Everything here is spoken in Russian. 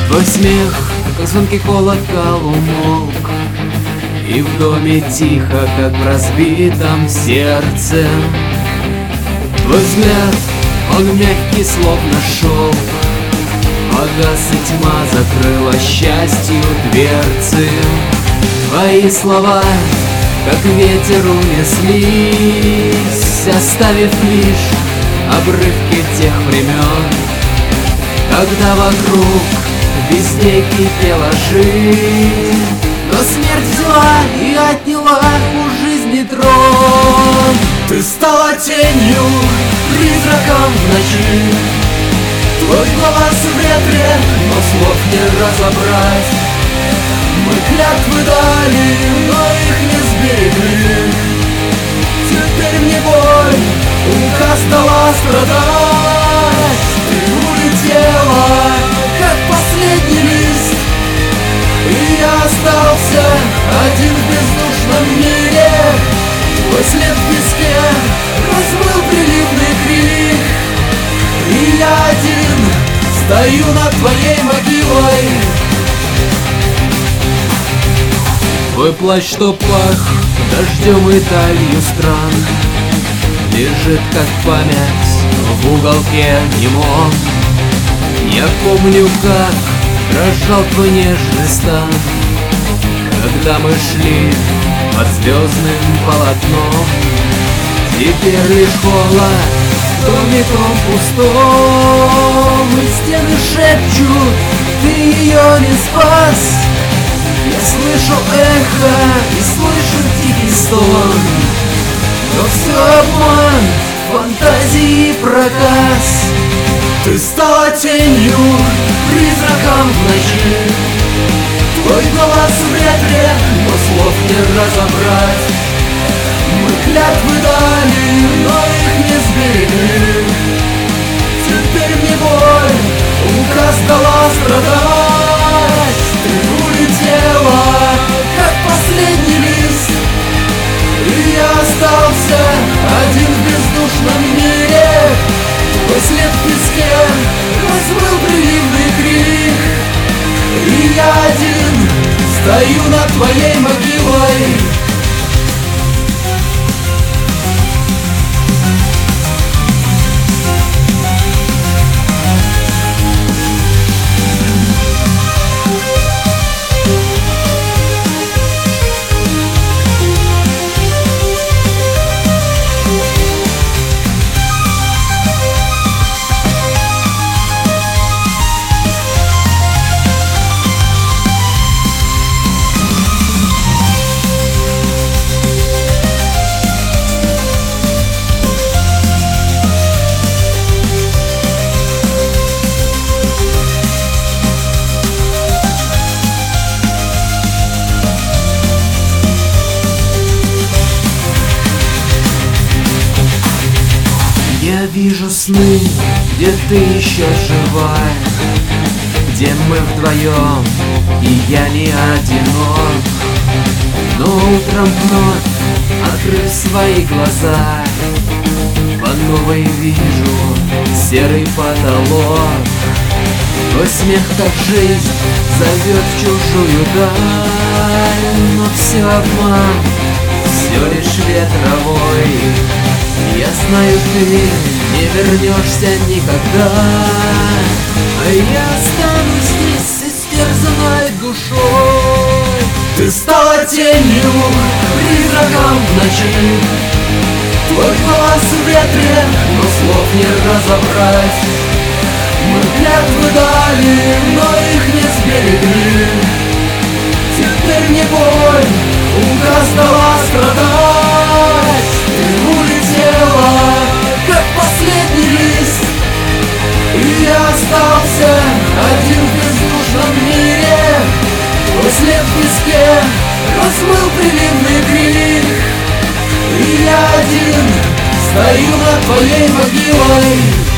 Твой смех, как звонкий колокол, умолк, и в доме тихо, как в разбитом сердце. Твой взгляд, он мягкий, словно шелк, погас, и тьма закрыла счастью дверцы. Твои слова, как ветер, унеслись, оставив лишь обрывки тех времен, когда вокруг везде кипела жизнь, но смерть взяла и отняла у жизни трон. Ты стала тенью, призраком в ночи. Твой голос в ветре, но слов не разобрать. Мы клятвы дали, но их не сберегли. Теперь мне боль, указ дала страдать. Ты улетела, как последний лист, и я остался один в бездушном мире. Твой след в песке размыл приливный крик, и я один стою над твоей могилой. Твой плащ, что пах дождем и талью стран, лежит как память в уголке немом. Я помню, как дрожал твой нежный стан, когда мы шли под звездным полотном. Теперь лишь холод домиком пустом, и стены шепчут, ты ее не спас. Я слышу эхо и слышу тихий стон, но все обман, фантазии и проказ. Ты стала тенью, призраком в ночи. Твой голос в ветре, но слов не разобрать. Мы клятвы дали, но их не сберегли. Теперь мне боль, указ дала страдать. Ты улетела, как последний лист, и я остался один в бездушном мире. Твой след в песке размыл приливный крик, и я один стою над твоей могилой. Я вижу сны, где ты еще жива, где мы вдвоем, и я не одинок. Но утром вновь, открыв свои глаза, по новой вижу серый потолок. Твой смех, как жизнь, зовет в чужую даль, но все обман, все лишь ветровой. Я знаю, ты не вернешься никогда, а я останусь здесь истерзанной душой. Ты стала тенью, призраком в ночи. Твой голос в ветре, но слов не разобрать. Мы клятвы дали, но их не сберегли. Теперь мне боль, указ дала страдать. Ты улетела, как последний лист, и я остался один в бездушном мире. Твой след в песке размыл приливный крик, и я один стою над твоей могилой.